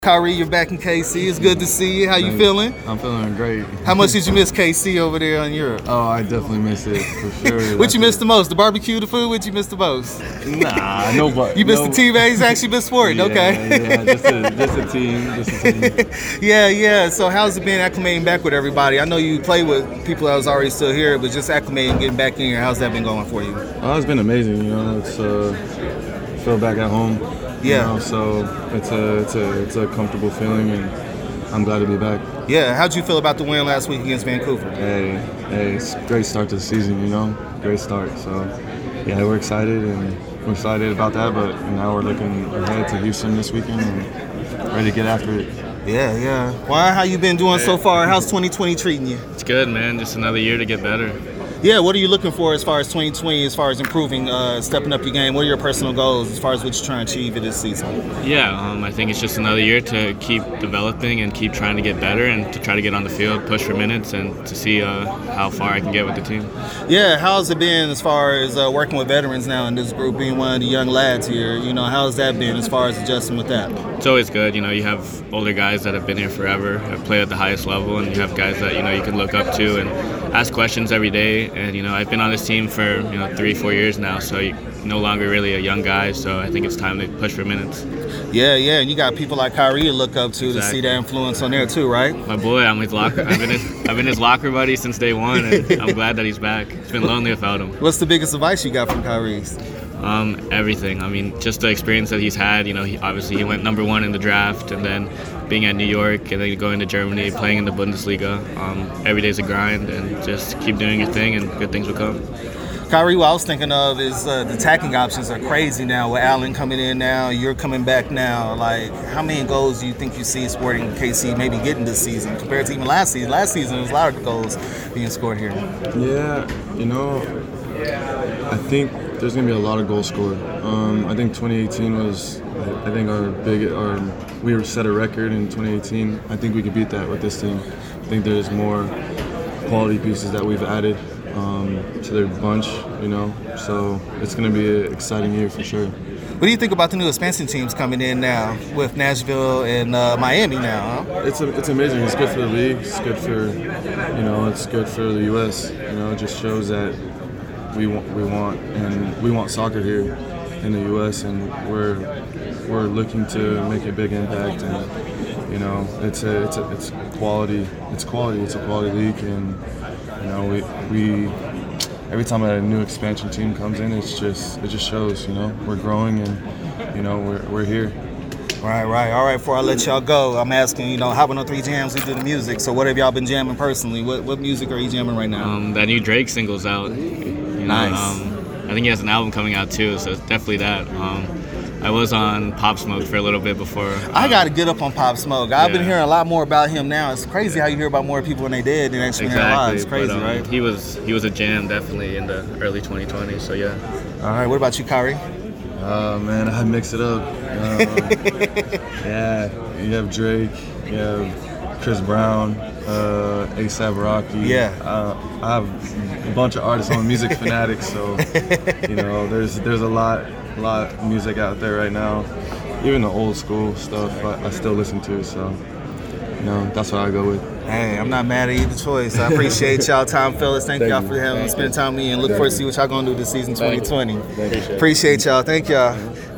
Kyrie, you're back in KC. It's good to see you. How you feeling? I'm feeling great. How much did you miss KC over there in Europe? Oh, I definitely miss it for sure. What you missed the most? The barbecue, the food? What you missed the most? Nah, nobody. You missed the teammates. Actually missed sporting. Yeah, okay. Yeah, just a team. Yeah. So how's it been acclimating back with everybody? I know you play with people that was already still here, but just acclimating, getting back in here. How's that been going for you? Oh, it's been amazing. It's feel back at home. Yeah. So it's a comfortable feeling, and I'm glad to be back. Yeah. How'd you feel about the win last week against Vancouver? Hey, it's a great start to the season. Great start. So yeah, we're excited about that. But now we're looking ahead to Houston this weekend and ready to get after it. Yeah. Why? How you been doing so far? How's 2020 treating you? It's good, man. Just another year to get better. Yeah, what are you looking for as far as 2020, as far as improving, stepping up your game? What are your personal goals as far as what you're trying to achieve this season? Yeah, I think it's just another year to keep developing and keep trying to get better and to try to get on the field, push for minutes, and to see how far I can get with the team. Yeah, how's it been as far as working with veterans now in this group, being one of the young lads here? How's that been as far as adjusting with that? It's always good. You have older guys that have been here forever, have played at the highest level, and you have guys that, you can look up to and ask questions every day. And, I've been on this team for, 3-4 years now, so you're no longer really a young guy, so I think it's time to push for minutes. Yeah, and you got people like Kyrie to look up to Exactly. to see that influence on there too, right? My boy, I'm his locker. I've been his locker buddy since day one, and I'm glad that he's back. It's been lonely without him. What's the biggest advice you got from Kyrie? Everything. Just the experience that he's had. He went number one in the draft, and then being at New York, and then going to Germany, playing in the Bundesliga. Every day's a grind, and just keep doing your thing, and good things will come. Kyrie, what I was thinking of is the attacking options are crazy now with Allen coming in now, you're coming back now. Like, how many goals do you think you see Sporting KC maybe getting this season compared to even last season? Last season, there was a lot of goals being scored here. Yeah, I think there's going to be a lot of goals scored. I think 2018 was, we set a record in 2018. I think we could beat that with this team. I think there's more quality pieces that we've added to their bunch, so it's going to be an exciting year for sure. What do you think about the new expansion teams coming in now with Nashville and Miami now? Huh? It's amazing. It's good for the league. It's good for, it's good for the U.S. It just shows that we want soccer here in the U.S. and we're looking to make a big impact, and it's quality. It's a quality league, and we every time a new expansion team comes in, it just shows we're growing, and we're here. Right. All right, before I let y'all go, I'm asking, Hot 103 Jams, we do the music. So what have y'all been jamming personally? What music are you jamming right now? That new Drake single's out. Nice. I think he has an album coming out too, so it's definitely that. I was on Pop Smoke for a little bit before. I got to get up on Pop Smoke. I've been hearing a lot more about him now. It's crazy how you hear about more people when they dead than actually hear alive. It's crazy, right? He was a jam definitely in the early 2020s, so yeah. All right, what about you, Kyrie? Man, I mix it up. Yeah, you have Drake, you have Chris Brown, A$AP Rocky. Yeah. I have a bunch of artists on Music Fanatics, so there's a lot of music out there right now. Even the old school stuff I still listen to, so that's what I go with. Hey, I'm not mad at either choice. I appreciate y'all time, fellas. Thank y'all for spending time with me, and look forward to see what y'all gonna do this season 2020. Appreciate y'all. Thank y'all.